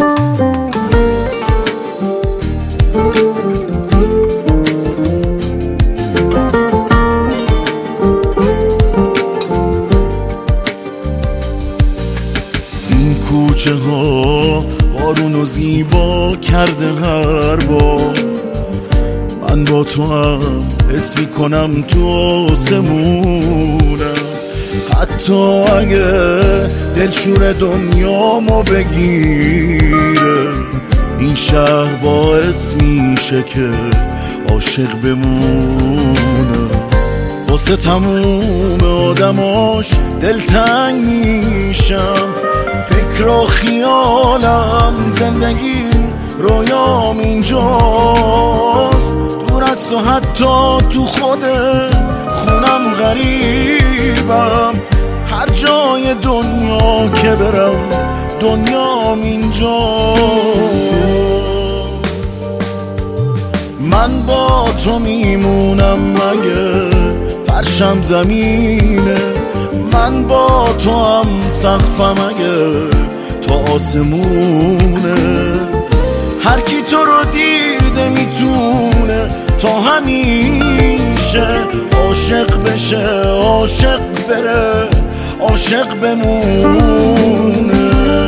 این کوچه ها بارونو زیبا کرده هر بار، من با تو هم حس میکنم تو آسمونم. حتی اگه دلشور دنیامو بگیره، این شهر باعث میشه که عاشق بمونه. واسه تموم آدماش دلتنگ میشم، فکر و خیالم زندگیم رویام اینجاست. دور از تو حتی تو خود خونم غریبم، هر جای دنیا که برم دنیام اینجاست. من با تو میمونم مگه فرشم زمینه، من با تو هم سقفم اگه تا آسمونه. هر کی تو رو دیده میتونه تا همیشه عاشق بشه، عاشق بره، عاشق بمونه.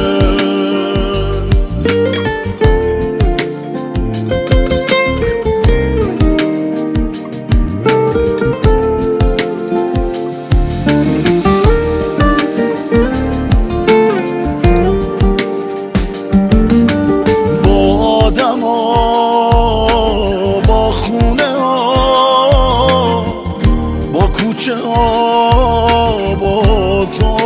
با خونه ها، با کوچه ها، با تو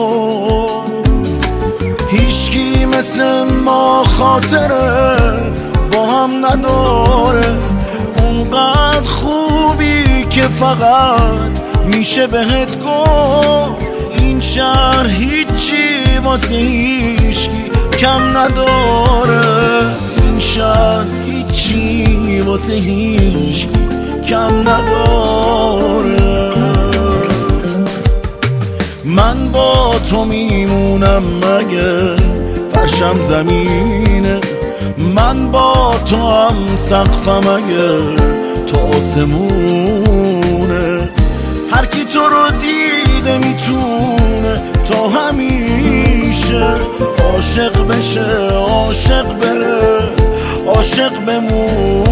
هیچکی مثل ما خاطره با هم نداره. اونقدر خوبی که فقط میشه بهت گفت، این شهر هیچی واسه هیچکی کم نداره. این شهر هیچی واسه هیچ کم نداره. من با تو میمونم مگه فرشم زمینه، من با تو هم سقفم اگه تا آسمونه. هر کی تو رو دیده میتونه تا همیشه عاشق بشه، عاشق بره، عاشق بمون.